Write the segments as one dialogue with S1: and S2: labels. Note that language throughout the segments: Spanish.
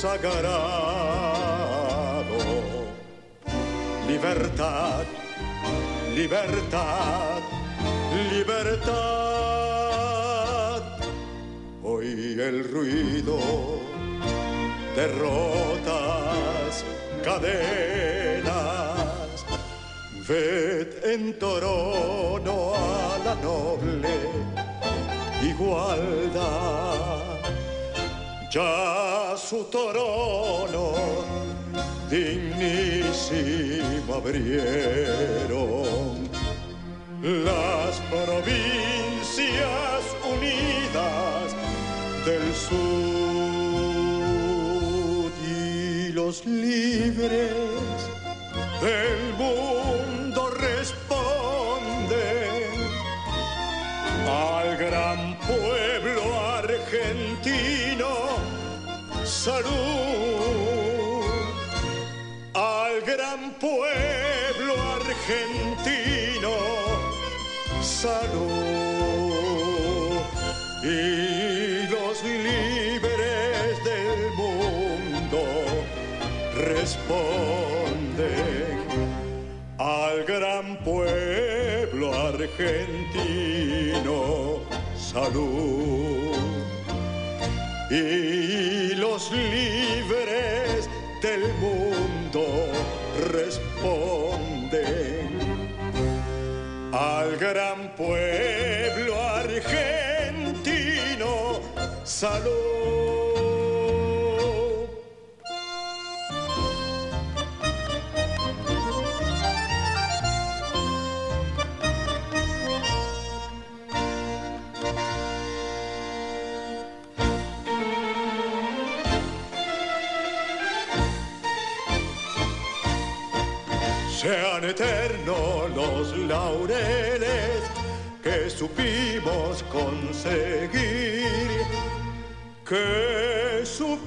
S1: sagrado. Libertad, libertad, libertad. Hoy el ruido de rotas cadenas, ved en trono a la noble igualdad. Ya su trono dignísimo abrieron las provincias unidas del sur, y los libres del mundo responden al gran pueblo argentino. Salud al gran pueblo argentino. Salud, y los libres del mundo responden al gran pueblo argentino. Salud, y los libres del mundo responden al gran pueblo argentino. Salud. Sean eternos los laureles que supimos conseguir, que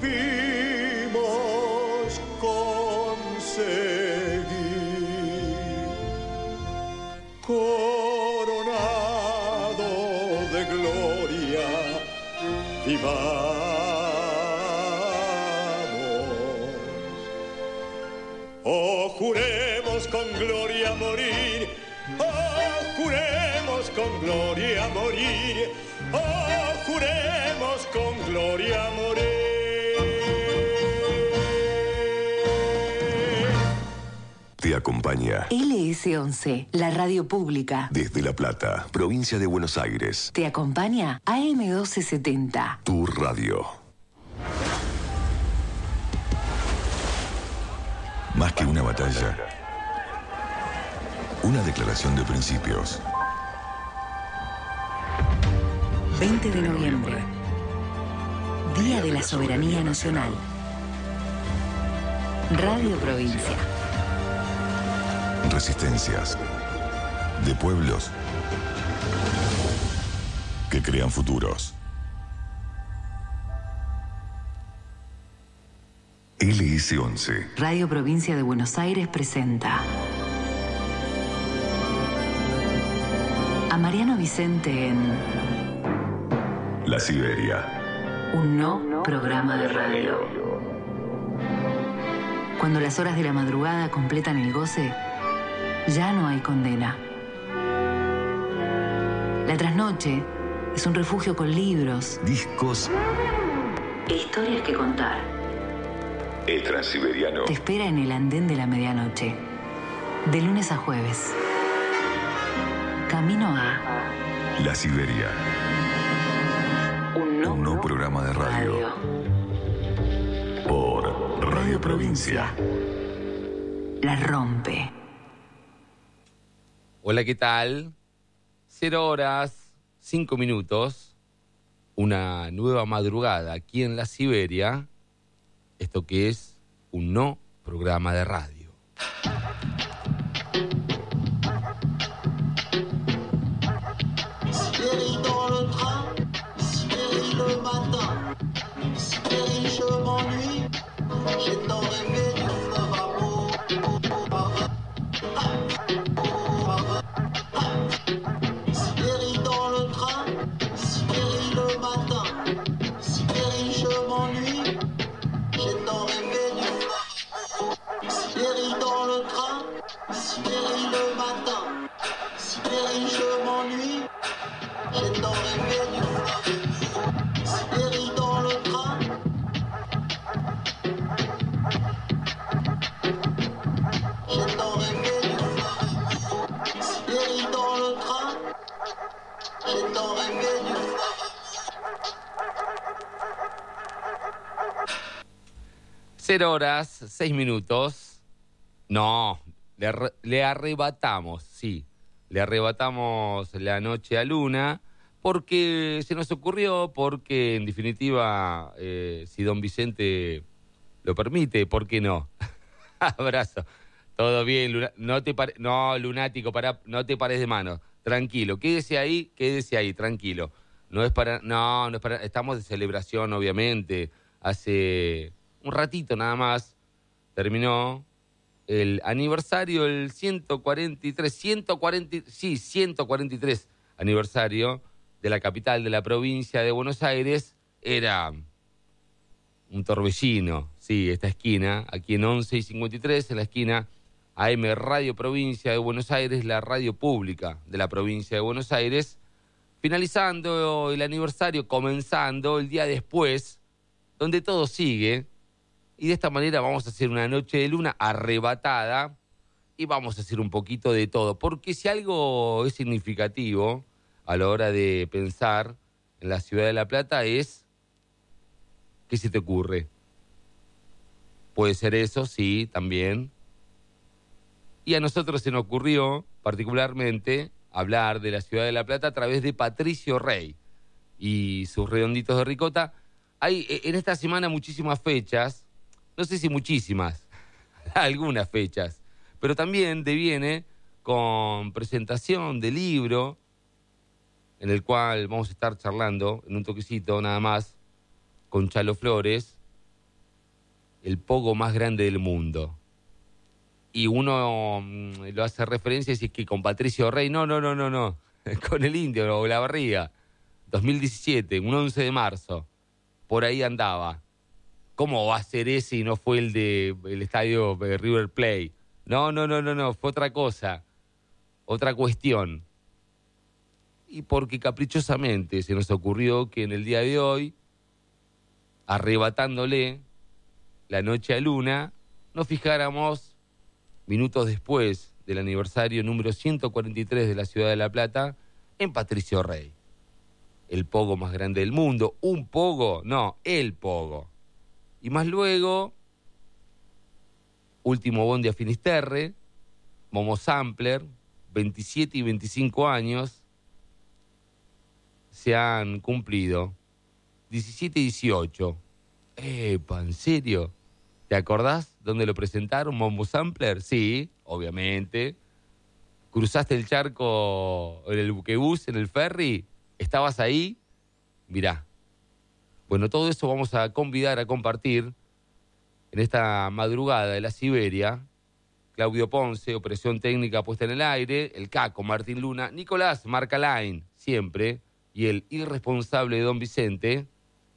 S1: supimos conseguir. Coronado de gloria, vivamos. Oh, juremos con gloria morir. Oh, juremos con gloria morir. Oh, juremos con gloria morir.
S2: Te acompaña
S3: LS11, la radio pública.
S2: Desde La Plata, provincia de Buenos Aires.
S3: Te acompaña AM1270.
S2: Tu radio. Más que una batalla, una declaración de principios.
S3: 20 de noviembre, Día de la Soberanía Nacional. Radio Provincia.
S2: Resistencias de pueblos que crean futuros. LS11.
S3: Radio Provincia de Buenos Aires presenta a Mariano Vicente en
S2: La Siberia.
S3: Un no programa de radio. Cuando las horas de la madrugada completan el goce, ya no hay condena. La trasnoche es un refugio con libros,
S2: Discos
S3: e historias que contar.
S2: El Transiberiano
S3: Te espera en el andén de la medianoche, de lunes a jueves. Camino a
S2: La Siberia.
S3: Un
S2: no programa de radio. Por Radio Provincia.
S3: La rompe.
S4: Hola, ¿qué tal? 0 horas, 5 minutos. Una nueva madrugada aquí en La Siberia. Esto que es un no programa de radio.
S5: Sibérie dans le train, Sibérie le matin, Sibérie je m'ennuie, j'ai tant rêvé du fleuve amour. Sibérie dans le train, Sibérie le matin, Sibérie je m'ennuie, j'ai tant
S4: 0 horas, 6 minutos. No, le arrebatamos, sí. Le arrebatamos la noche a Luna porque se nos ocurrió, porque en definitiva, si don Vicente lo permite, ¿por qué no? Abrazo. Todo bien, no, lunático, no te pares de mano. Tranquilo, quédese ahí, tranquilo. No es para, estamos de celebración, obviamente. Hace un ratito nada más terminó el aniversario, el 143 aniversario de la capital de la provincia de Buenos Aires. Era un torbellino, sí, esta esquina, aquí en 11 y 53, en la esquina AM Radio Provincia de Buenos Aires, la radio pública de la provincia de Buenos Aires, finalizando el aniversario, comenzando el día después, donde todo sigue. Y de esta manera vamos a hacer una noche de Luna arrebatada y vamos a hacer un poquito de todo. Porque si algo es significativo a la hora de pensar en la ciudad de La Plata es, ¿qué se te ocurre? Puede ser eso, sí, también. Y a nosotros se nos ocurrió particularmente hablar de la ciudad de La Plata a través de Patricio Rey y sus redonditos de ricota. Hay en esta semana muchísimas fechas. No sé si muchísimas, algunas fechas, pero también deviene con presentación de libro, en el cual vamos a estar charlando en un toquecito nada más con Chalo Flores, el pogo más grande del mundo. Y uno lo hace referencia y dice que con Patricio Rey, no, con el Indio o la Barriga, 2017, un 11 de marzo, por ahí andaba. ¿Cómo va a ser ese y no fue el estadio River Plate? No, fue otra cosa, otra cuestión. Y porque caprichosamente se nos ocurrió que en el día de hoy, arrebatándole la noche a Luna, nos fijáramos minutos después del aniversario número 143 de la ciudad de La Plata en Patricio Rey. El pogo más grande del mundo. ¿Un pogo? No, el pogo. Y más luego, último bondi a Finisterre, Momo Sampler, 27 y 25 años, se han cumplido. 17 y 18. Epa, ¿en serio? ¿Te acordás dónde lo presentaron, Momo Sampler? Sí, obviamente. ¿Cruzaste el charco en el buquebús, en el ferry? ¿Estabas ahí? Mirá. Bueno, todo eso vamos a convidar a compartir en esta madrugada de la Siberia. Claudio Ponce, operación técnica puesta en el aire, el Caco, Martín Luna, Nicolás Marcalain, siempre, y el irresponsable don Vicente.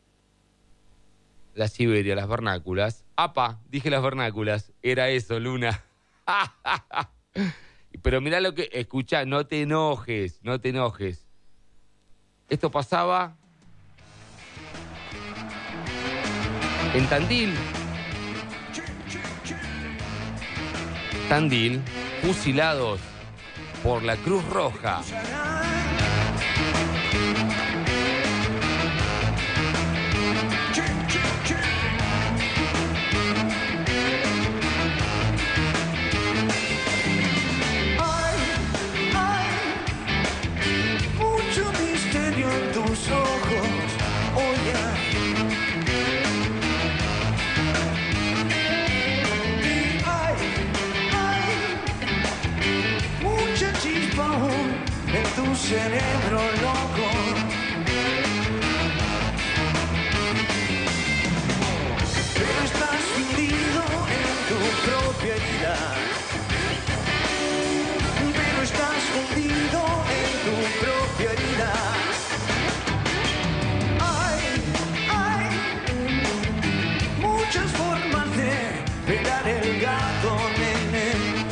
S4: La Siberia, las vernáculas. ¡Apa! Dije las vernáculas. Era eso, Luna. Pero mirá lo que... Escuchá, no te enojes. Esto pasaba en Tandil, fusilados por la Cruz Roja.
S5: Mucho misterio en tus ojos, oye. En tu cerebro loco, pero estás hundido en tu propia herida, pero estás hundido en tu propia herida. Hay muchas formas de pegar el gato, nene.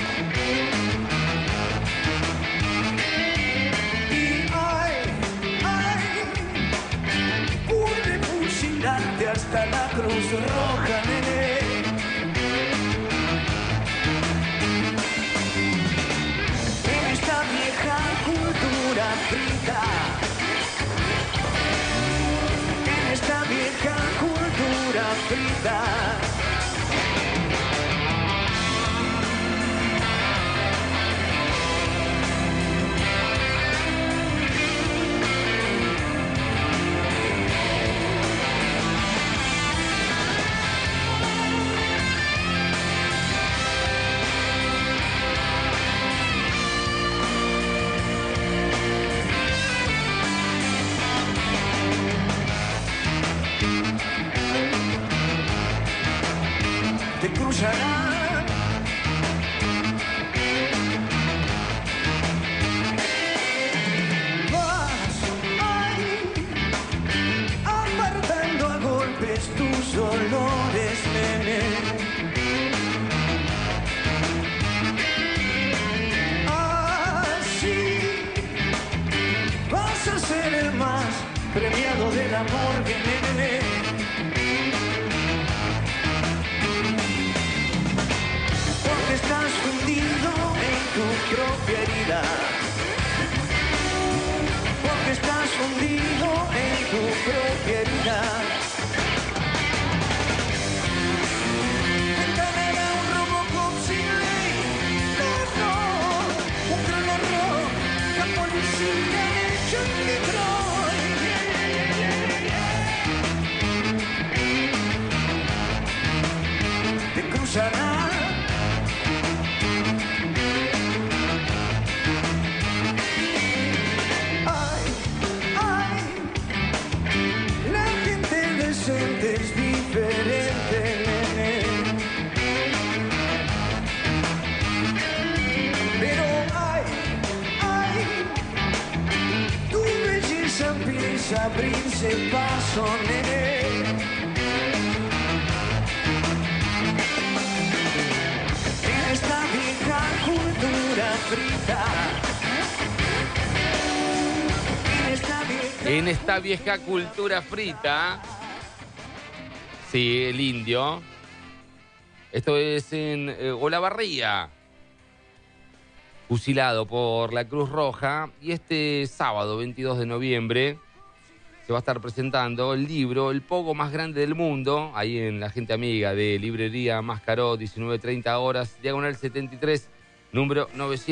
S5: Hasta la Cruz Roja, nene. En esta vieja cultura frita, en esta vieja cultura frita,
S6: te cruzarán. Vas, ay, apartando a golpes tus dolores, nene. Así vas a ser el más premiado del amor, nene. Porque estás hundido en tu propia herida. Porque estás hundido en tu propia herida. Encanará un Robocop sin ley, terror, un gran horror, la policía hecha en Detroit. Te cruzará. Es diferente, nene. Pero ay, tu belleza empieza a abrirse paso, nene. En esta vieja cultura frita.
S4: En esta vieja cultura frita. Sí, el indio. Esto es en Olavarría. Fusilado por la Cruz Roja. Y este sábado, 22 de noviembre, se va a estar presentando el libro El Pogo Más Grande del Mundo. Ahí en la gente amiga de Librería Mascaró, 19:30 horas, diagonal 73, número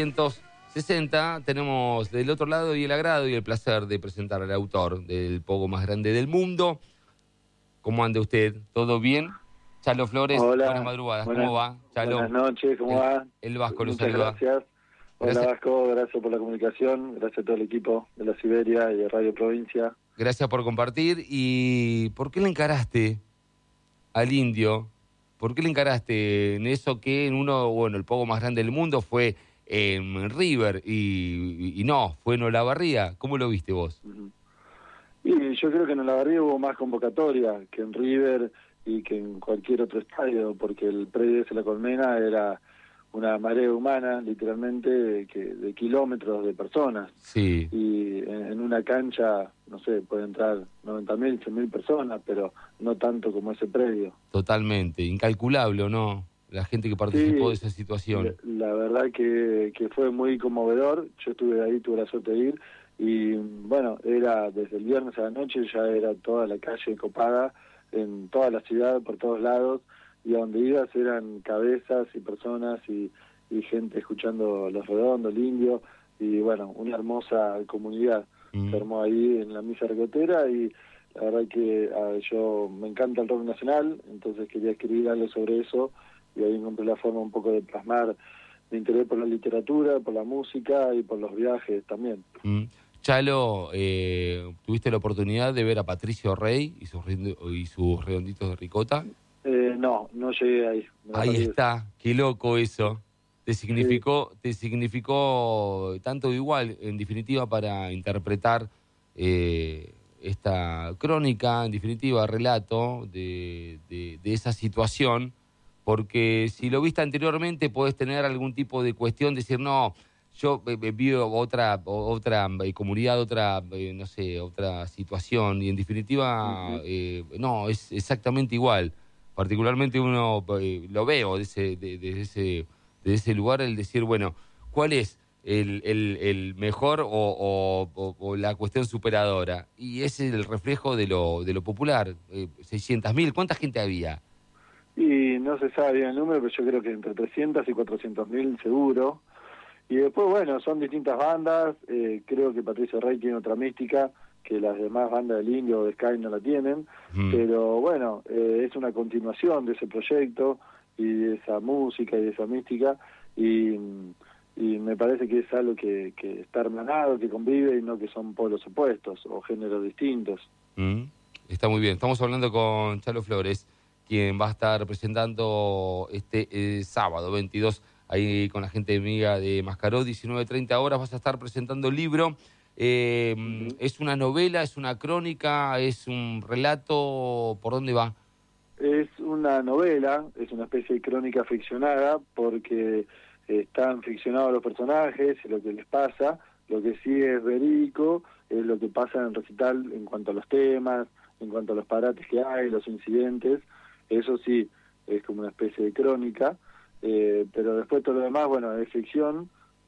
S4: 960. Tenemos del otro lado y el agrado y el placer de presentar al autor del Pogo Más Grande del Mundo. ¿Cómo anda usted? ¿Todo bien? Chalo Flores,
S7: hola,
S4: buenas madrugadas. ¿Cómo va, Chalo?
S7: Buenas noches, ¿cómo va?
S4: El Vasco lo
S7: Muchas
S4: saluda.
S7: Gracias. Hola,
S4: Gracias.
S7: Vasco, gracias por la comunicación, gracias a todo el equipo de la Siberia y de Radio Provincia.
S4: Gracias por compartir. ¿Y por qué le encaraste al indio? ¿Por qué le encaraste en eso que en uno, bueno, el Pogo Más Grande del Mundo fue en River y no, fue en Olavarría? ¿Cómo lo viste vos?
S7: Y yo creo que en Olavarría hubo más convocatoria que en River y que en cualquier otro estadio, porque el predio de La Colmena era una marea humana, literalmente, de kilómetros de personas.
S4: Sí.
S7: Y en una cancha, no sé, puede entrar 90.000, 100.000 personas, pero no tanto como ese predio.
S4: Totalmente. Incalculable, ¿o no? La gente que participó de esa situación.
S7: La verdad que fue muy conmovedor. Yo estuve ahí, tuve la suerte de ir. Y bueno, era desde el viernes a la noche, ya era toda la calle copada, en toda la ciudad, por todos lados, y a donde ibas eran cabezas y personas y gente escuchando Los Redondos, el Indio, y bueno, una hermosa comunidad. Se armó ahí en la misa regotera y la verdad que yo me encanta el rock nacional, entonces quería escribir algo sobre eso y ahí encontré la forma un poco de plasmar mi interés por la literatura, por la música y por los viajes también.
S4: Chalo, ¿tuviste la oportunidad de ver a Patricio Rey y sus redonditos de ricota?
S7: No llegué ahí.
S4: Ahí está, qué loco eso. Te significó tanto igual, en definitiva, para interpretar esta crónica, en definitiva, relato de esa situación, porque si lo viste anteriormente podés tener algún tipo de cuestión, decir, no, yo vi otra comunidad, no sé, otra situación, y en definitiva, no, es exactamente igual. Particularmente uno lo veo desde ese lugar, el decir, bueno, ¿cuál es el mejor o la cuestión superadora? Y ese es el reflejo de lo popular. 600.000, ¿cuánta gente había?
S7: Y no se sabe bien el número, pero yo creo que entre 300 y 400.000 seguro. Y después, bueno, son distintas bandas. Creo que Patricio Rey tiene otra mística que las demás bandas del Indio o de Sky no la tienen. Pero bueno, es una continuación de ese proyecto y de esa música y de esa mística. Y me parece que es algo que está hermanado, que convive y no que son polos opuestos o géneros distintos.
S4: Está muy bien. Estamos hablando con Chalo Flores. quien va a estar presentando este sábado 22 ahí con la gente amiga de Mascaró, 19:30 horas. Vas a estar presentando el libro. ¿Es una novela, es una crónica, es un relato? ¿Por dónde va?
S7: Es una novela, es una especie de crónica ficcionada, porque están ficcionados los personajes y lo que les pasa. Lo que sí es verídico es lo que pasa en el recital en cuanto a los temas, en cuanto a los parates que hay, los incidentes. Eso sí, es como una especie de crónica, pero después todo lo demás, bueno, es ficción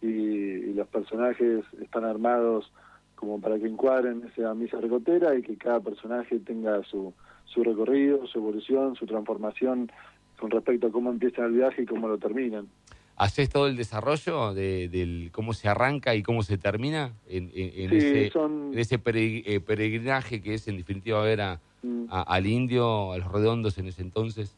S7: y los personajes están armados como para que encuadren esa misa ricotera y que cada personaje tenga su recorrido, su evolución, su transformación con respecto a cómo empiezan el viaje y cómo lo terminan.
S4: ¿Haces todo el desarrollo del cómo se arranca y cómo se termina en
S7: Sí,
S4: ese peregrinaje que es en definitiva ver al indio, a los redondos en ese entonces?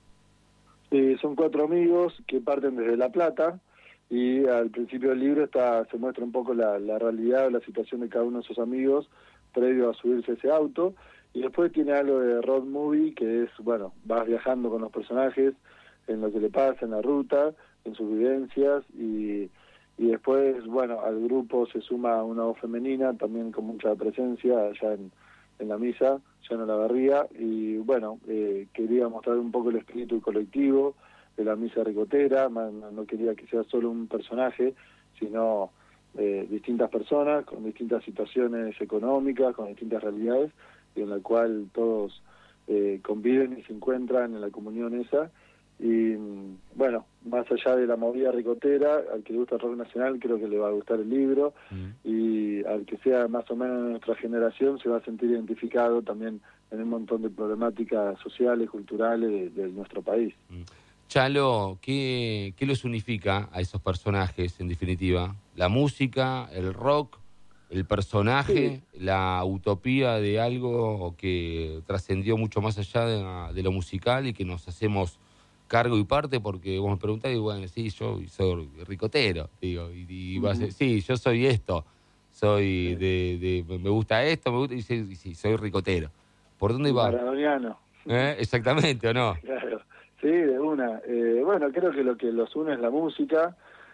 S7: Son 4 amigos que parten desde La Plata y al principio del libro se muestra un poco la realidad o la situación de cada uno de sus amigos previo a subirse a ese auto, y después tiene algo de road movie, que es, bueno, vas viajando con los personajes en lo que le pasa en la ruta, en sus vivencias, y después, bueno, al grupo se suma una voz femenina también con mucha presencia allá en la misa, ya en Olavarría, y bueno, quería mostrar un poco el espíritu colectivo de la misa ricotera. No quería que sea solo un personaje, sino distintas personas con distintas situaciones económicas, con distintas realidades, y en la cual todos conviven y se encuentran en la comunión esa. Y bueno, más allá de la movida ricotera, al que le gusta el rock nacional creo que le va a gustar el libro, y al que sea más o menos de nuestra generación se va a sentir identificado también en un montón de problemáticas sociales, culturales de nuestro país.
S4: Chalo, ¿qué los unifica a esos personajes en definitiva? ¿La música, el rock, el personaje,
S7: Sí.
S4: la utopía de algo que trascendió mucho más allá de lo musical y que nos hacemos cargo y parte? Porque vos me preguntás y bueno, sí, yo soy ricotero, digo, y vas a decir, sí, yo soy esto, soy me gusta esto, me gusta, y sí, soy ricotero. ¿Por dónde va?
S7: Maradoniano.
S4: Exactamente, ¿o no?
S7: Claro, sí, de una. Bueno, creo que lo que los une es la música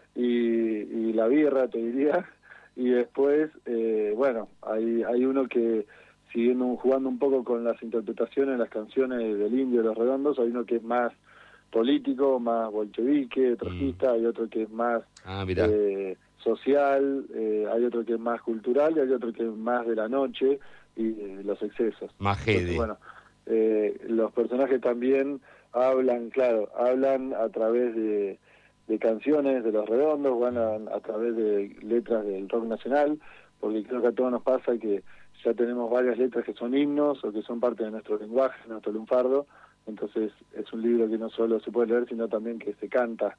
S7: y la birra, te diría. Y después, bueno, hay uno que, jugando un poco con las interpretaciones, las canciones del Indio de los Redondos, hay uno que es más político, más bolchevique, trotskista, hay otro que es más social, hay otro que es más cultural y hay otro que es más de la noche y los excesos.
S4: Más jede.
S7: Bueno, los personajes también hablan a través de canciones de los Redondos, van a través de letras del rock nacional, porque creo que a todos nos pasa que ya tenemos varias letras que son himnos o que son parte de nuestro lenguaje, nuestro lunfardo. Entonces es un libro que no solo se puede leer, sino también que se canta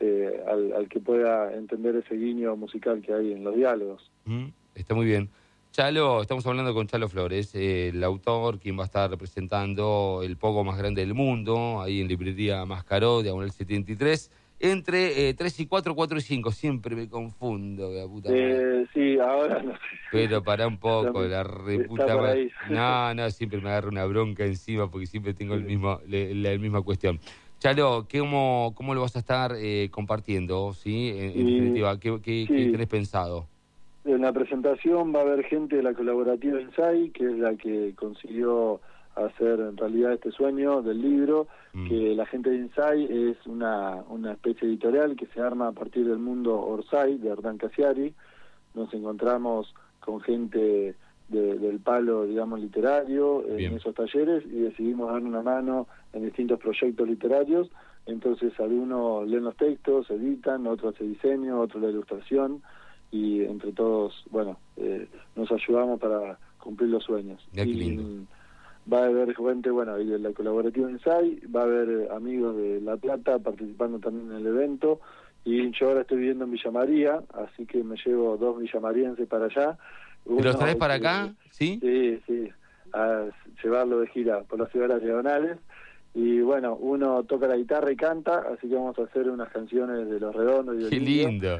S7: al que pueda entender ese guiño musical que hay en los diálogos.
S4: Está muy bien. Chalo, estamos hablando con Chalo Flores, el autor, quien va a estar representando El Pogo Más Grande del Mundo, ahí en librería Mascaró, diagonal 73, entre 3 y 4, 4 y 5. Siempre me confundo, la puta madre.
S7: Sí, ahora no sé.
S4: Pero pará un poco, la reputa madre.
S7: No,
S4: Siempre me agarro una bronca encima porque siempre tengo la misma cuestión. Chalo, ¿cómo lo vas a estar compartiendo? ¿Sí? En definitiva, ¿qué tenés pensado?
S7: En la presentación va a haber gente de la colaborativa INSAI, que es la que consiguió hacer en realidad este sueño del libro, que la gente de INSAI es una especie editorial que se arma a partir del mundo Orsay, de Hernán Casiari. Nos encontramos con gente del palo, digamos, literario en esos talleres y decidimos dar una mano en distintos proyectos literarios. Entonces algunos leen los textos, editan, otros hace diseño, otros la ilustración, y entre todos, bueno, nos ayudamos para cumplir los sueños.
S4: Qué lindo.
S7: Va a haber gente, bueno, y de la colaborativa INSAI, va a haber amigos de La Plata participando también en el evento, y yo ahora estoy viviendo en Villa María, así que me llevo 2 villamarienses para allá.
S4: ¿Te los traes para acá? ¿Sí?
S7: Sí, a llevarlo de gira por las ciudades diagonales. Y bueno, uno toca la guitarra y canta, así que vamos a hacer unas canciones de Los Redondos y del
S4: ¡Qué
S7: Indio.
S4: lindo!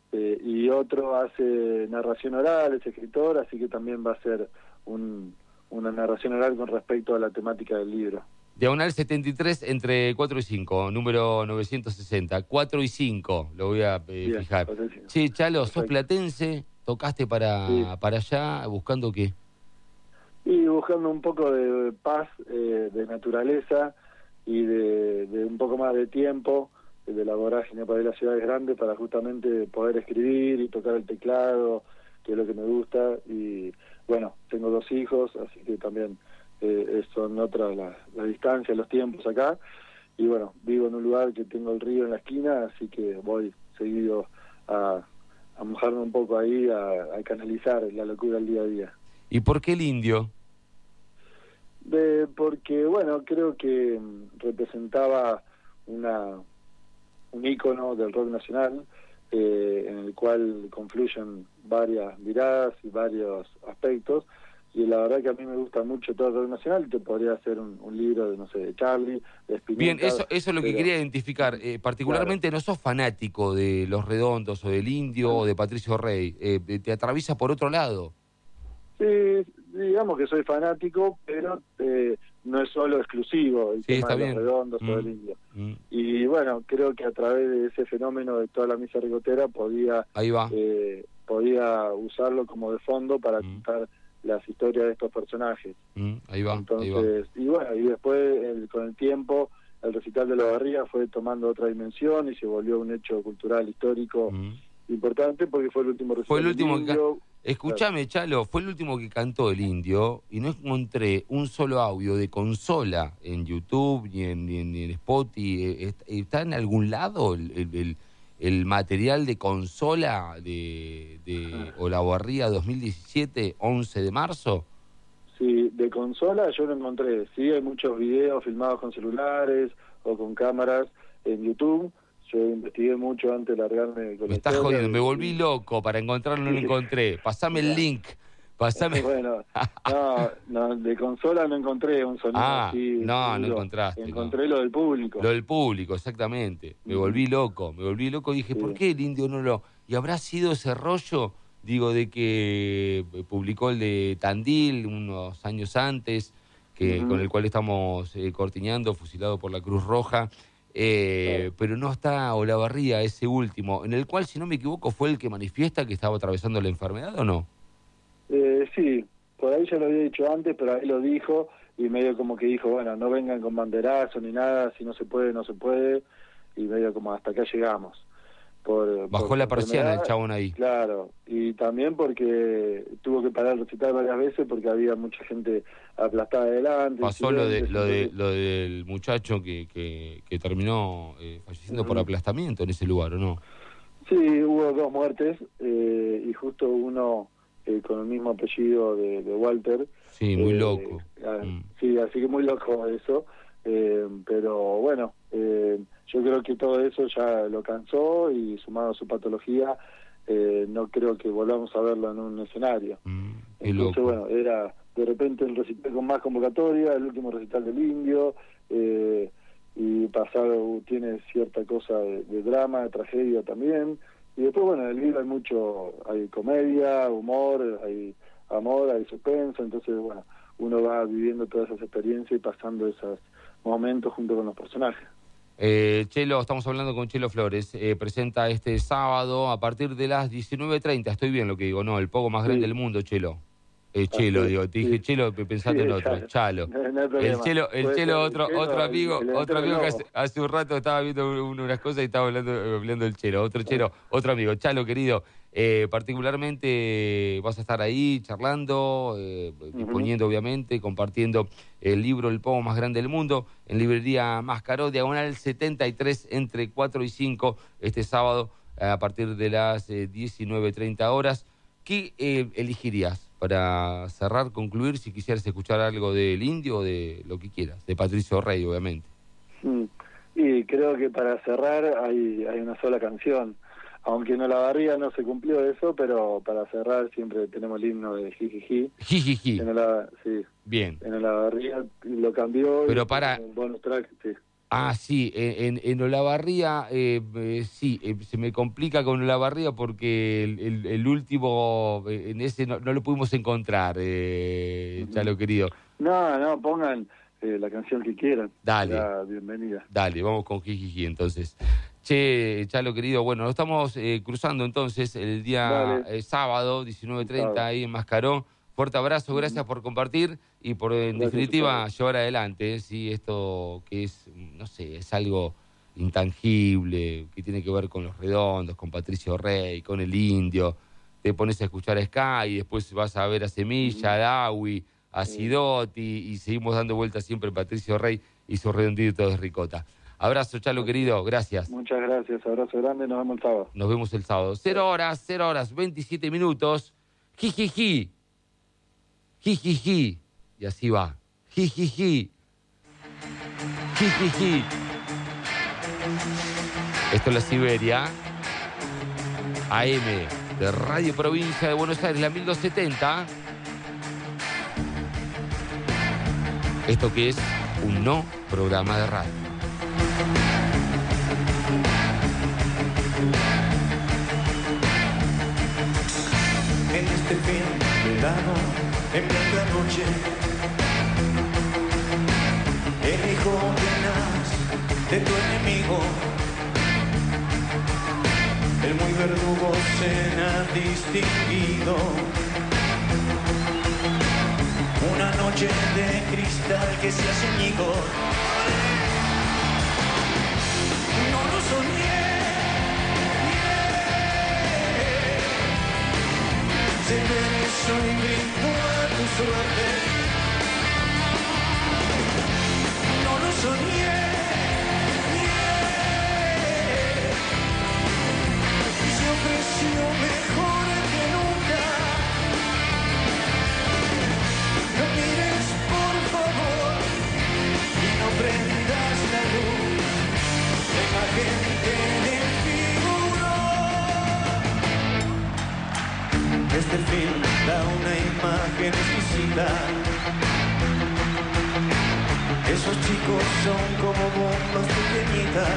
S7: Y otro hace narración oral, es escritor, así que también va a ser una narración oral con respecto a la temática del libro.
S4: Diagonal 73 entre 4 y 5, número 960. 4 y 5, lo voy a
S7: Bien,
S4: fijar.
S7: 4 y 5.
S4: Sí, Chalo, sos
S7: Perfecto.
S4: platense, tocaste para allá, ¿buscando qué?
S7: Y buscando un poco de paz, de naturaleza y de un poco más de tiempo, de la vorágine para ir a las ciudades grandes para justamente poder escribir y tocar el teclado, que es lo que me gusta. Y bueno, tengo 2 hijos, así que también son otras las distancias, los tiempos acá. Y bueno, vivo en un lugar que tengo el río en la esquina, así que voy seguido a mojarme un poco ahí, a canalizar la locura del día a día.
S4: ¿Y por qué el indio?
S7: Porque, bueno, creo que representaba un ícono del rock nacional, en el cual confluyen varias miradas y varios aspectos, y la verdad que a mí me gusta mucho todo el rock nacional. Te podría hacer un libro de, no sé, de Charlie, de Spinetta.
S4: Bien, eso es lo que quería identificar. Particularmente no sos fanático de Los Redondos o del Indio o de Patricio Rey. Te atraviesa por otro lado.
S7: Sí, digamos que soy fanático, pero no es solo exclusivo el tema
S4: está
S7: de
S4: bien.
S7: Los Redondos o del Indio. Y bueno, creo que a través de ese fenómeno de toda la misa rigotera
S4: Ahí va.
S7: podía usarlo como de fondo para contar las historias de estos personajes.
S4: Ahí va.
S7: Entonces, y bueno, y después con el tiempo el recital de la Barriga fue tomando otra dimensión y se volvió un hecho cultural histórico importante, porque fue el último recital.
S4: Fue el último
S7: del Indio.
S4: Escúchame, Chalo, fue el último que cantó el Indio y no encontré un solo audio de consola en YouTube ni en Spotify. ¿Está en algún lado el material de consola de Olavarría 2017, 11 de marzo?
S7: Sí, de consola yo lo encontré. Sí, hay muchos videos filmados con celulares o con cámaras en YouTube. Yo investigué mucho antes de largarme con
S4: Me estás jodiendo, me volví loco, para encontrarlo no lo encontré. Pasame el link, pasame...
S7: Bueno, no, de consola no encontré un sonido así.
S4: No
S7: seguro.
S4: encontraste.
S7: Encontré lo del público.
S4: Lo del público, exactamente. Me volví loco y dije, ¿por qué el Indio no lo...? ¿Y habrá sido ese rollo, digo, de que publicó el de Tandil unos años antes, con el cual estamos cortiñando, fusilado por la Cruz Roja? Pero no está Olavarría, ese último, en el cual, si no me equivoco, fue el que manifiesta que estaba atravesando la enfermedad, ¿o no?
S7: Sí, por ahí ya lo había dicho antes, pero ahí lo dijo, y medio como que dijo, bueno, no vengan con banderazo ni nada, si no se puede, no se puede, y medio como hasta acá llegamos.
S4: Bajó la persiana el chabón ahí.
S7: Claro, y también porque tuvo que parar el recital varias veces porque había mucha gente aplastada adelante.
S4: Pasó lo del muchacho que terminó falleciendo por aplastamiento en ese lugar, ¿o no?
S7: Sí, hubo 2 muertes, y justo uno con el mismo apellido de Walter.
S4: Sí, muy loco.
S7: Sí, así que muy loco eso. Pero bueno, yo creo que todo eso ya lo cansó, y sumado a su patología, no creo que volvamos a verlo en un escenario. Entonces, bueno, era de repente el recital con más convocatoria, el último recital del Indio, y pasado tiene cierta cosa de drama, de tragedia también. Y después, bueno, en el libro hay comedia, humor, hay amor, hay suspenso. Entonces, bueno, uno va viviendo todas esas experiencias y pasando esos momentos junto con los personajes.
S4: Chelo, estamos hablando con Chelo Flores. Presenta este sábado a partir de las 19:30. Estoy bien lo que digo, ¿no? El pogo más grande del mundo, Chelo. Chelo, digo, te dije Chelo pensando en otro, Chalo.
S7: No hay problema.
S4: El Chelo, otro amigo que hace un rato estaba viendo unas cosas y estaba hablando del Chelo. Otro Chelo, otro amigo. Chalo, querido, particularmente vas a estar ahí charlando, disponiendo obviamente, compartiendo el libro El Pogo más grande del mundo en librería Mascaró, diagonal 73 entre 4 y 5, este sábado a partir de las 19:30 horas. ¿Qué elegirías para cerrar, concluir, si quisieras escuchar algo del Indio o de lo que quieras, de Patricio Rey, obviamente?
S7: Y creo que para cerrar hay una sola canción, aunque en Olavarría no se cumplió eso, pero para cerrar siempre tenemos el himno de Jijiji.
S4: Jijiji.
S7: Sí.
S4: Bien.
S7: En Olavarría lo cambió.
S4: Pero para...
S7: Un bonus track, sí.
S4: Sí, en Olavarría, sí, se me complica con Olavarría porque el último, en ese no lo pudimos encontrar, Chalo querido.
S7: No, pongan la canción que quieran.
S4: Dale.
S7: Bienvenida.
S4: Dale, vamos con Jijiji entonces. Che, Chalo querido, bueno, nos estamos cruzando entonces el día sábado, 19:30, ahí en Mascaró. Fuerte abrazo, gracias por compartir y por, en definitiva, llevar adelante, ¿sí? Esto que es, no sé, es algo intangible, que tiene que ver con Los Redondos, con Patricio Rey, con El Indio. Te pones a escuchar a Sky y después vas a ver a Semilla, a Dawi, a Sidotti, y seguimos dando vueltas siempre Patricio Rey y sus redonditos de ricota. Abrazo, Chalo querido, gracias.
S7: Muchas gracias, abrazo grande, nos vemos el sábado.
S4: Nos vemos el sábado. 0 horas, 27 minutos. Jijiji. Jijiji. Y así va. Jijiji. Jijiji. Esto es la Siberia. AM de Radio Provincia de Buenos Aires, la 1270. Esto que es un no programa de radio.
S6: En este fin de verano, en plena noche, el hijo tenaz de tu enemigo, el muy verdugo cena distinguido. Una noche de cristal que se hace añicos. No lo soñé. Se beso y grito a tu suerte. No lo soñé. Se ofreció mejor que nunca. No mires por favor y no prendas la luz. La imagen que desfiguró. Este film da una imagen exquisita. Esos chicos son como bombas pequeñitas.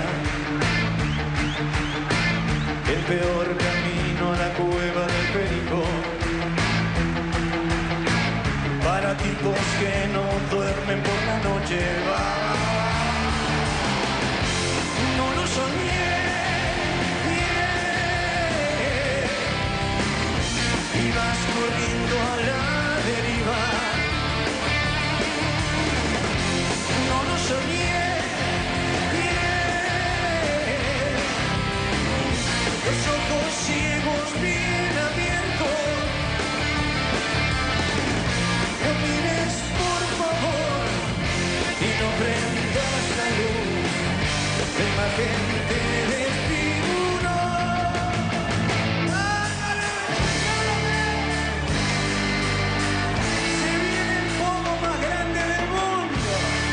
S6: El peor camino a la cueva del perico. Para tipos que no duermen por la noche. No lo soñé. Y vas corriendo a la deriva. No lo soñé. Los ojos ciegos bien abiertos. No mires por favor y no prendas la luz. La imagen te desfiguró. Se viene el fuego más grande del mundo.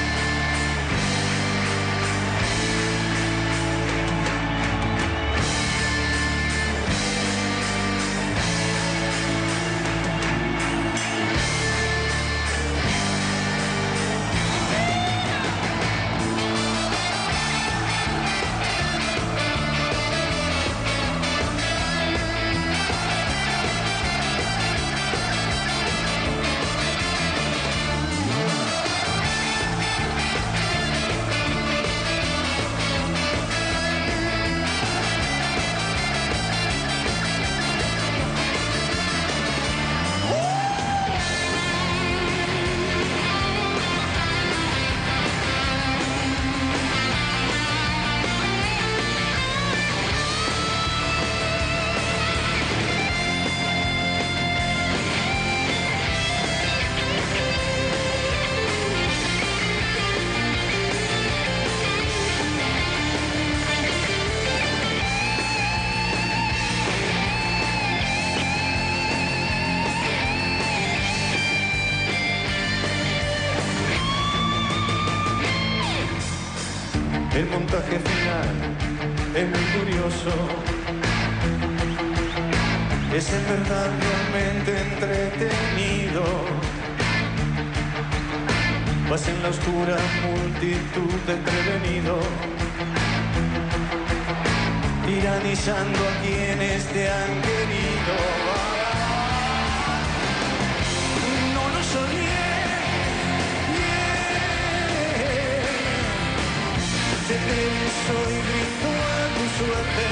S6: El montaje final es muy curioso. Es en verdad realmente entretenido. Vas en la oscura multitud desprevenido, tiranizando a quienes te han querido. No lo soñé. eso y brindo a tu suerte.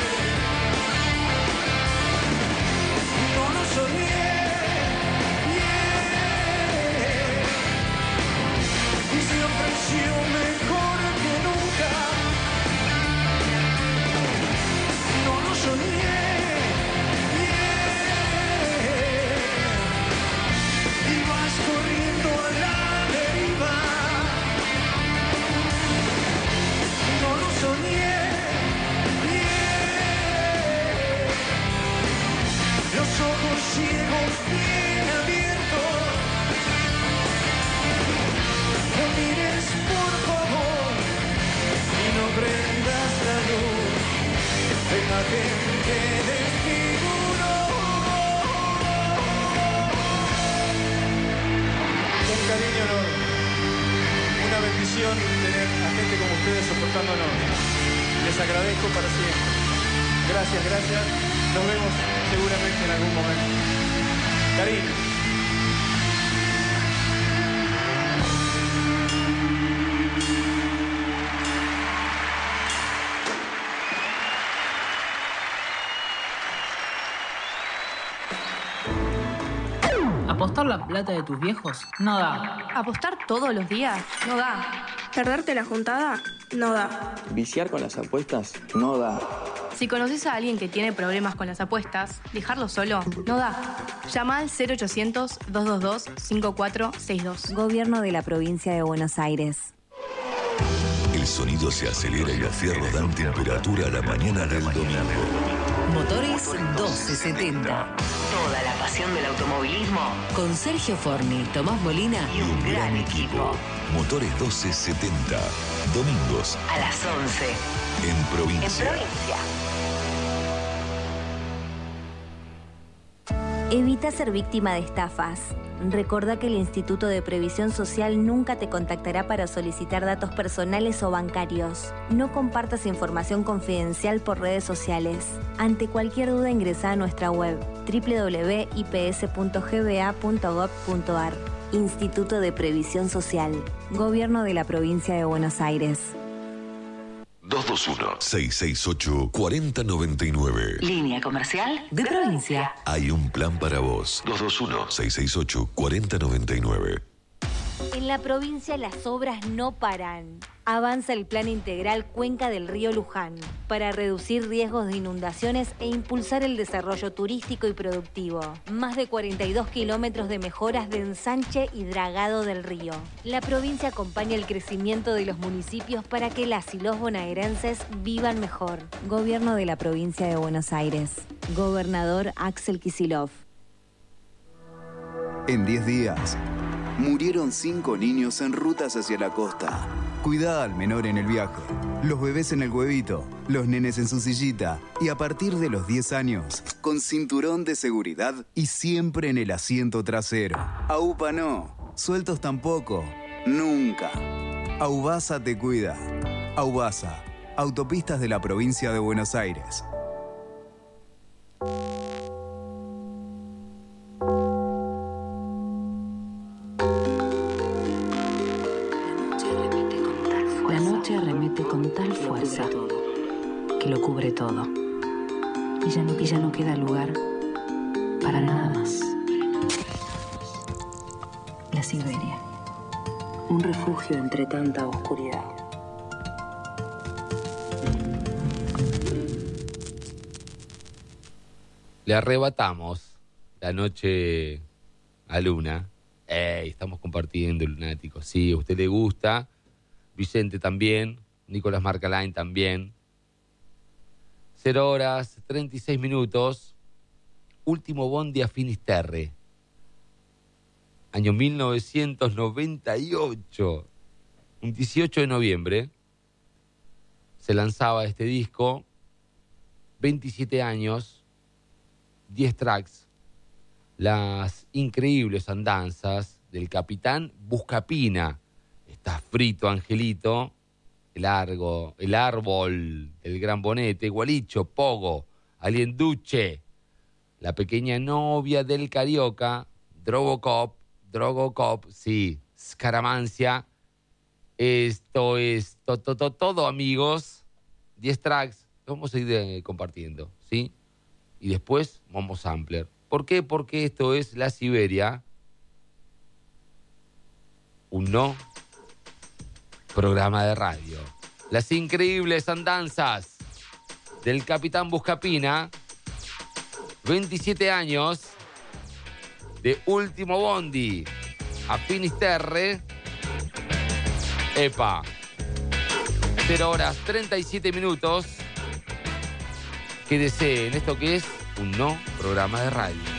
S6: No lo soñé, y se ofreció mejor que nunca. No lo soñé, y vas corriendo a la deriva. No lo soñé, los ojos ciegos bien abiertos. No mires por favor y no prendas la luz. La imagen que desfiguró. Un cariño enorme, una bendición tener a gente como ustedes soportándonos. Les agradezco para siempre. Gracias, gracias. Nos vemos seguramente en algún momento. Cariño.
S8: ¿Apostar la plata de tus viejos? No da.
S9: ¿Apostar todos los días? No da.
S10: ¿Perderte la juntada? No da.
S11: ¿Viciar con las apuestas? No da.
S9: Si conoces a alguien que tiene problemas con las apuestas, dejarlo solo no da. Llama al 0800-222-5462.
S3: Gobierno de la Provincia de Buenos Aires.
S2: El sonido se acelera y los fierros dan temperatura a la mañana del domingo.
S3: Motores 1270. Toda la pasión del automovilismo con Sergio Forni, Tomás Molina y un gran equipo.
S2: Motores 1270. Domingos
S3: A las 11.
S2: en provincia.
S12: Evita ser víctima de estafas. Recordá que el Instituto de Previsión Social nunca te contactará para solicitar datos personales o bancarios. No compartas información confidencial por redes sociales. Ante cualquier duda ingresa a nuestra web www.ips.gba.gov.ar. Instituto de Previsión Social. Gobierno de la Provincia de Buenos Aires.
S2: 221-668-4099.
S3: Línea comercial de provincia.
S2: Hay un plan para vos. 221-668-4099.
S12: En la provincia las obras no paran. Avanza el Plan Integral Cuenca del Río Luján para reducir riesgos de inundaciones e impulsar el desarrollo turístico y productivo. Más de 42 kilómetros de mejoras de ensanche y dragado del río. La provincia acompaña el crecimiento de los municipios para que las y los bonaerenses vivan mejor. Gobierno de la Provincia de Buenos Aires. Gobernador Axel Kicillof.
S13: En 10 días, murieron 5 niños en rutas hacia la costa. Cuidá al menor en el viaje, los bebés en el huevito, los nenes en su sillita y a partir de los 10 años, con cinturón de seguridad y siempre en el asiento trasero. AUPA no, sueltos tampoco, nunca. Aubasa te cuida. Aubasa, Autopistas de la Provincia de Buenos Aires.
S3: La noche arremete con tal fuerza que lo cubre todo. Y ya no queda lugar para nada más. La Siberia. Un refugio entre tanta oscuridad.
S4: Le arrebatamos la noche a Luna. Estamos compartiendo, lunáticos. Sí, a usted le gusta. Vicente también. Nicolás Marcalain también. 0:36. Último bondi a Finisterre. Año 1998. Un 18 de noviembre se lanzaba este disco. 27 años. 10 tracks. Las increíbles andanzas del Capitán Buscapina. Está frito, Angelito. El árbol del Gran Bonete. Gualicho, Pogo, Alienduche. La pequeña novia del Carioca. Drogocop, sí. Scaramanzia. Esto es todo, amigos. 10 tracks. Vamos a ir compartiendo, ¿sí? Y después vamos sampler. ¿Por qué? Porque esto es La Siberia. Un no programa de radio. Las increíbles andanzas del Capitán Buscapina. 27 años de Último Bondi a Finisterre. Epa. 0 horas 37 minutos. Quédese en esto que es un no programa de radio.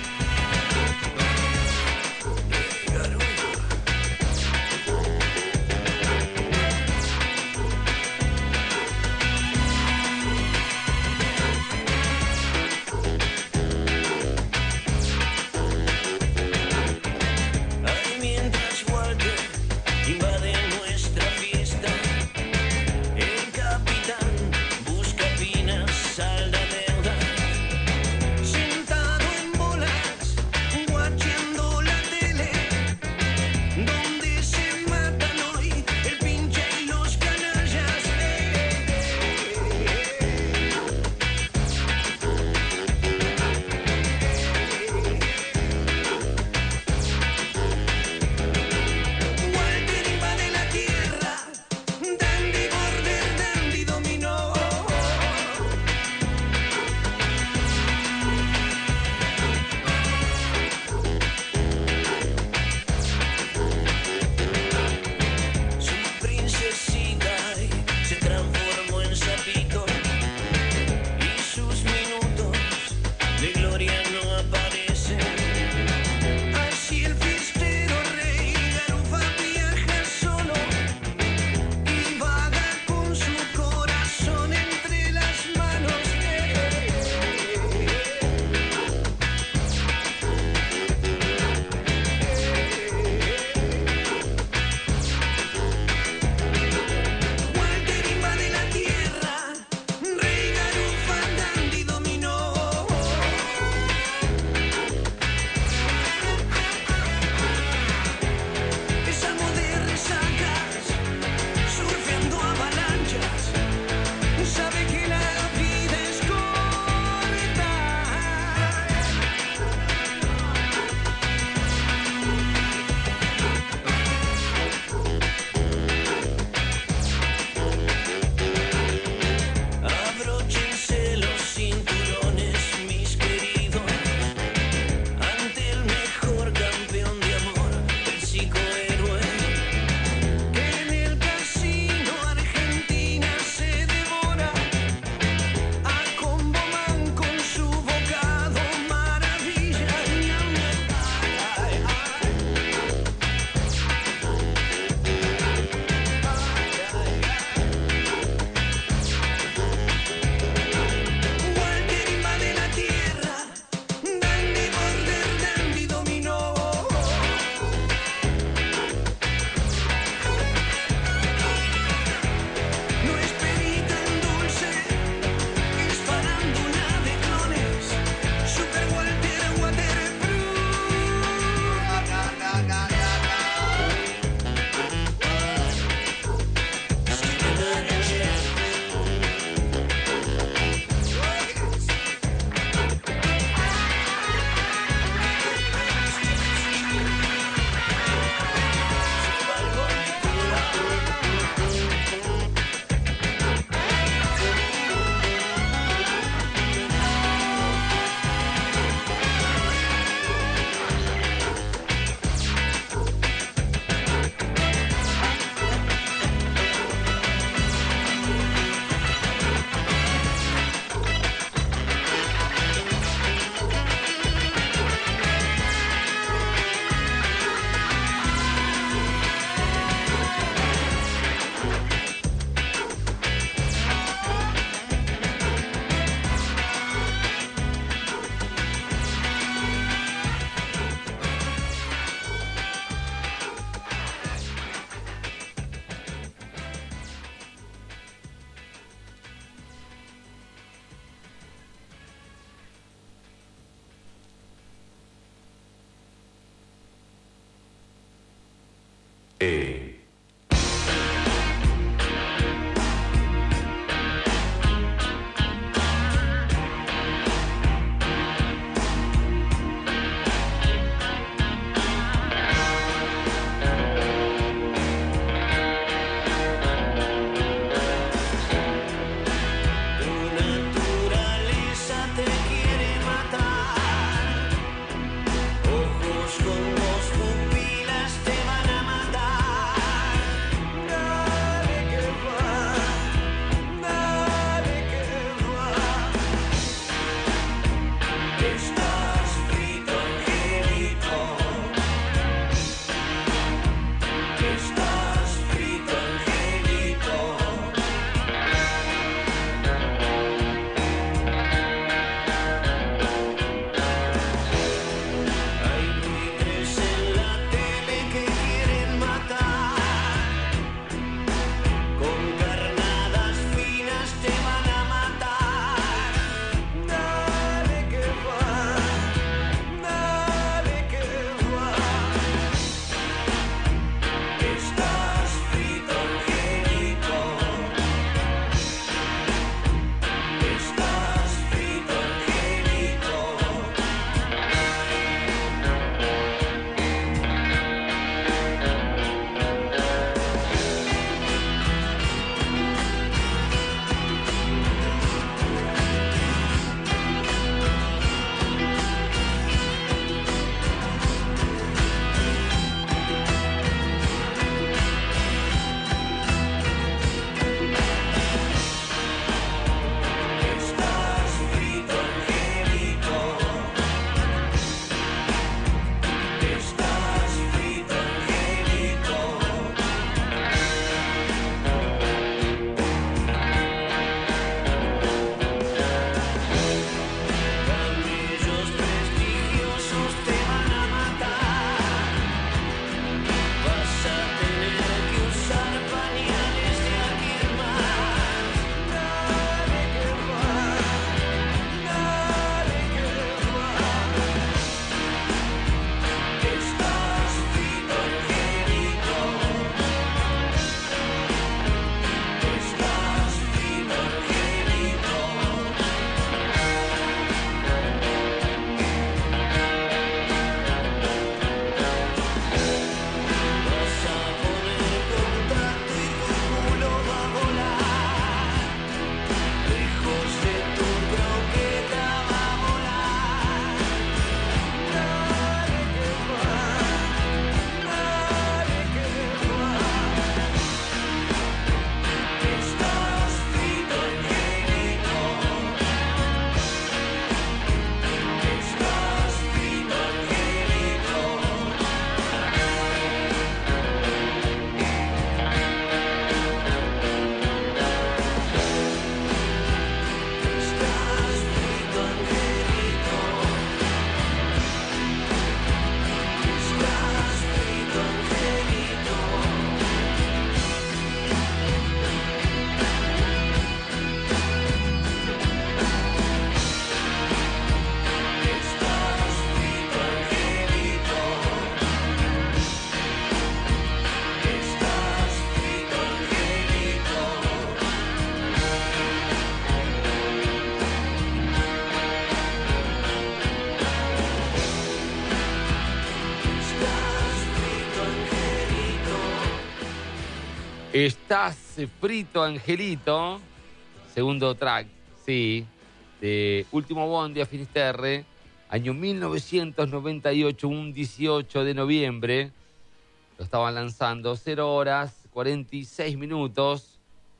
S4: Estás frito, Angelito. Segundo track, sí, de Último Bondi a Finisterre, año 1998, un 18 de noviembre. Lo estaban lanzando, 0 horas, 46 minutos.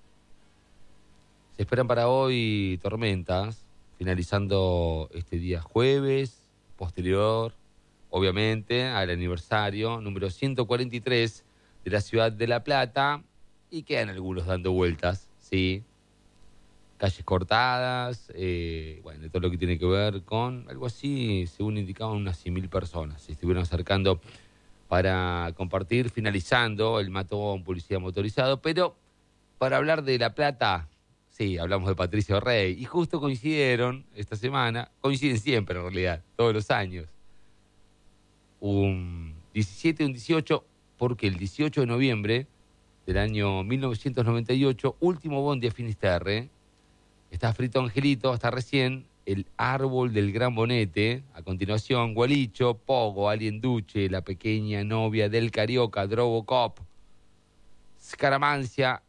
S4: Se esperan para hoy tormentas, finalizando este día jueves, posterior, obviamente, al aniversario número 143 de la ciudad de La Plata. Y quedan algunos dando vueltas, sí. Calles cortadas, bueno, todo lo que tiene que ver con algo así, según indicaban, unas 100.000 personas. Se estuvieron acercando para compartir, finalizando el mató a un policía motorizado. Pero para hablar de La Plata, sí, hablamos de Patricio Rey. Y justo coincidieron esta semana, coinciden siempre en realidad, todos los años. Un 17 y un 18, porque el 18 de noviembre del año 1998, Último Bondi a Finisterre, está frito Angelito, hasta recién, El Árbol del Gran Bonete, a continuación Gualicho, Pogo, Alien Duche, La Pequeña Novia del Carioca, Drobocop, Scaramanzia,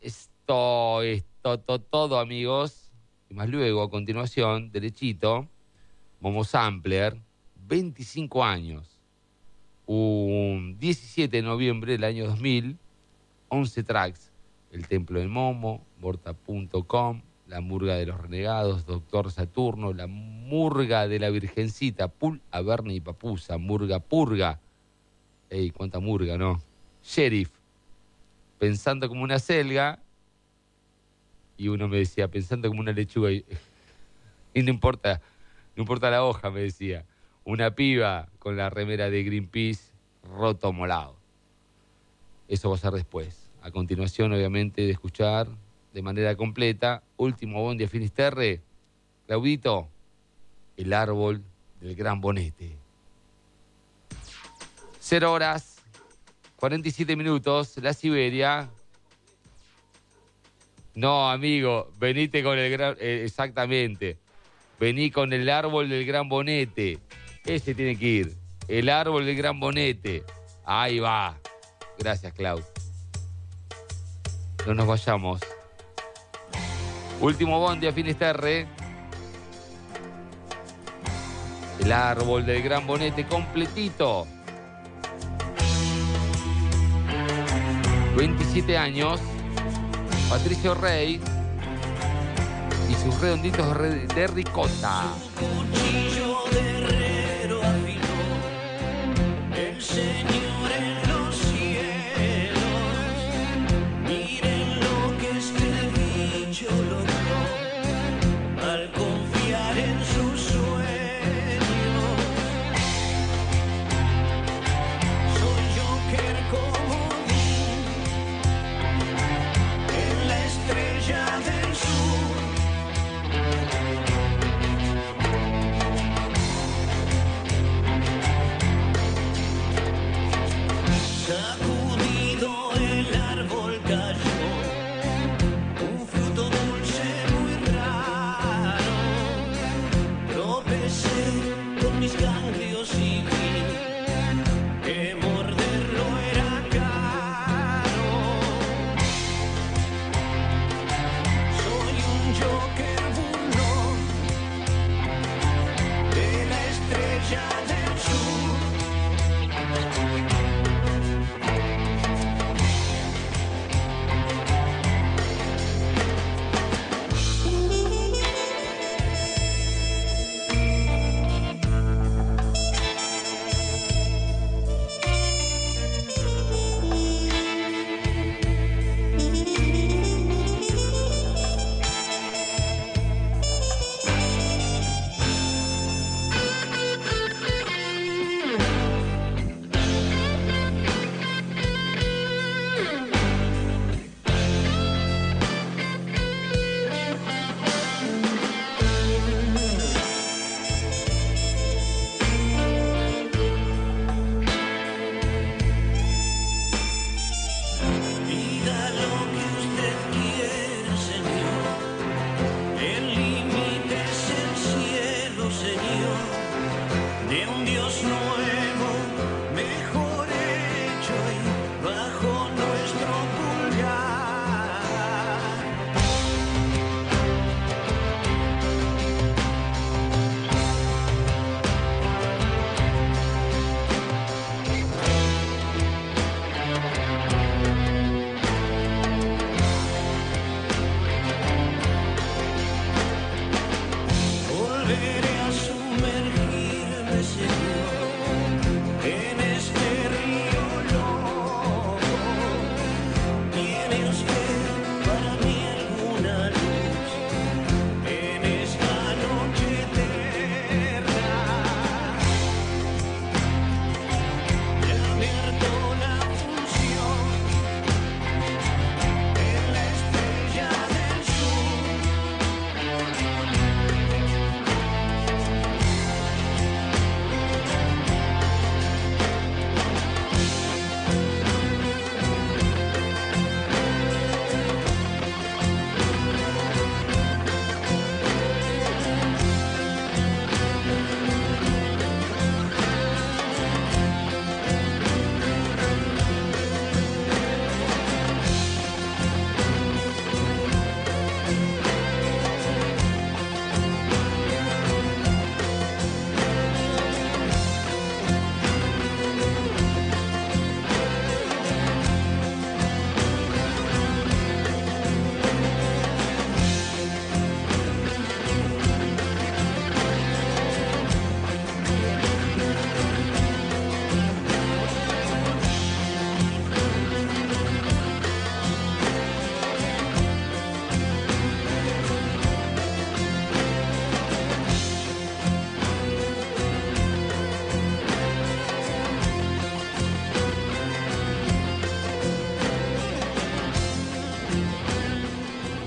S4: todo amigos, y más luego a continuación, derechito, Momo Sampler, 25 años, un 17 de noviembre del año 2000, 11 tracks, El Templo del Momo, Morta.com, La Murga de los Renegados, Doctor Saturno, La Murga de la Virgencita, Pul, Averni y Papusa, Murga Purga. Ey, cuánta murga, ¿no? Sheriff, Pensando como una selga. Y uno me decía, pensando como una lechuga. Y no importa la hoja, me decía. Una piba con la remera de Greenpeace, roto molado. Eso va a ser después. A continuación, obviamente, de escuchar de manera completa Último Bondi a Finisterre, Claudito, El Árbol del Gran Bonete. 0 horas, 47 minutos, La Siberia. No, amigo, venite con el gran... exactamente. Vení con El Árbol del Gran Bonete. Ese tiene que ir. El Árbol del Gran Bonete. Ahí va. Gracias, Clau. No nos vayamos. Último Bondi a Finisterre. El Árbol del Gran Bonete completito. 27 años. Patricio Rey y sus redonditos de ricota.
S5: Cuchillo de herrero afiló el Señor en los cielos. Miren lo que este bicho logró al confiar en sus sueños. Soy Joker comodín en la estrella del sur. Sacudido el árbol cayó un fruto dulce muy raro. Tropecé con mis ganglios y vi que morderlo era caro. Soy un Joker burlón de la estrella del sur.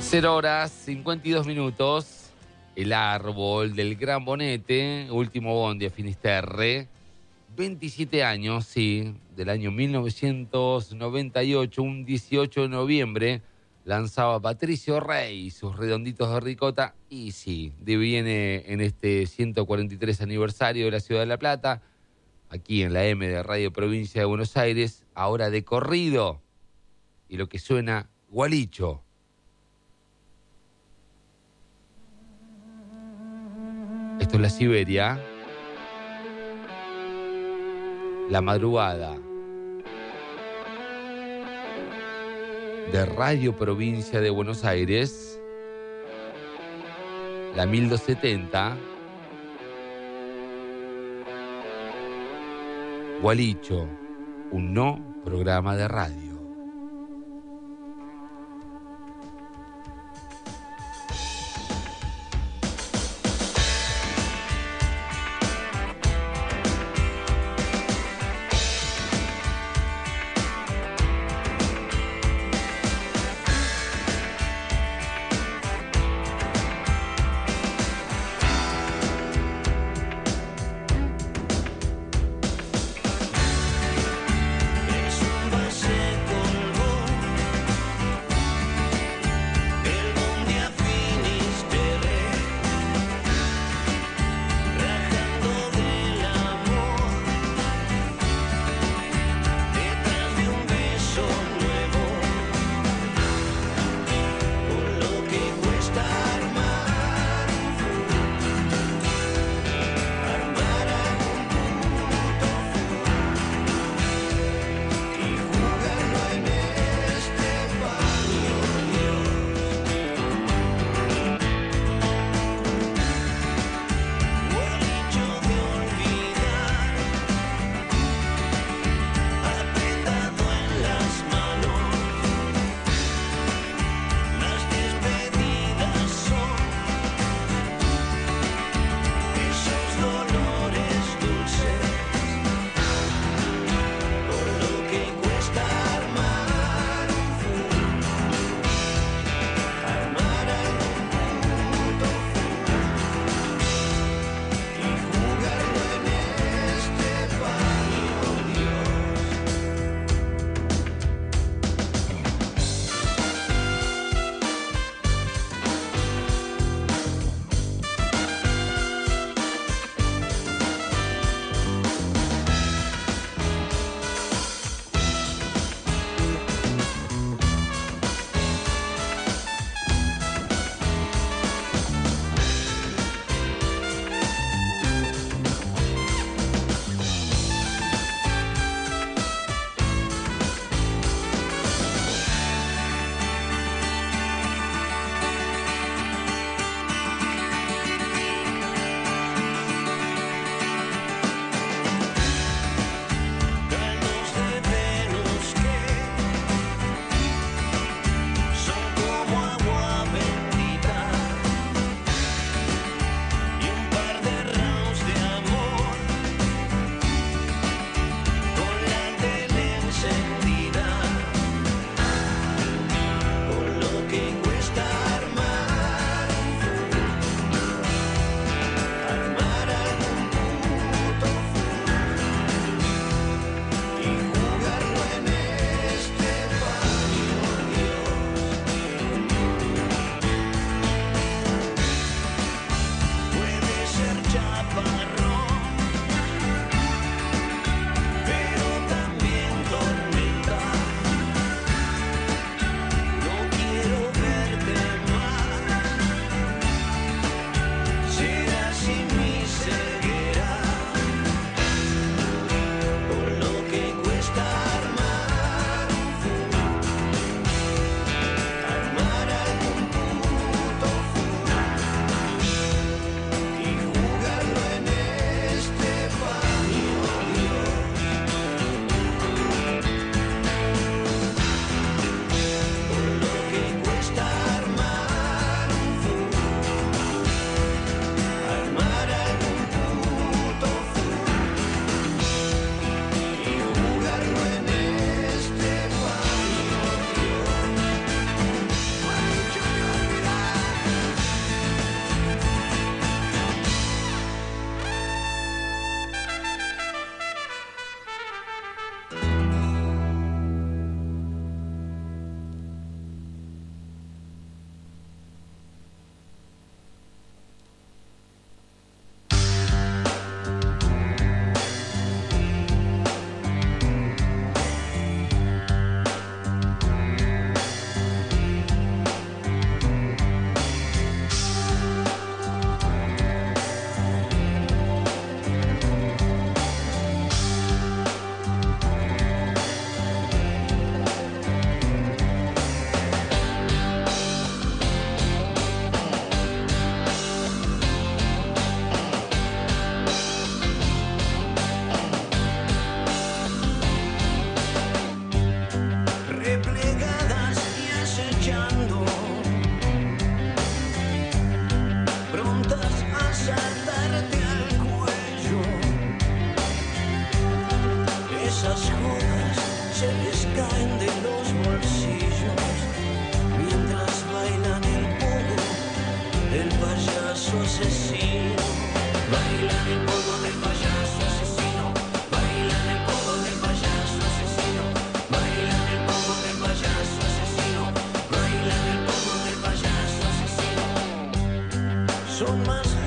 S4: 0 horas 52 minutos. El árbol del Gran Bonete, último bondi a Finisterre. 27 años, sí, del año 1998, un 18 de noviembre, lanzaba Patricio Rey sus redonditos de ricota. Y sí, deviene en este 143 aniversario de la Ciudad de La Plata, aquí en la M de Radio Provincia de Buenos Aires, ahora de corrido. Y lo que suena, Gualicho. Esto es la Siberia. La madrugada de Radio Provincia de Buenos Aires, la 1270, Gualicho, un no programa de radio.
S5: Es un valle
S14: decir, baila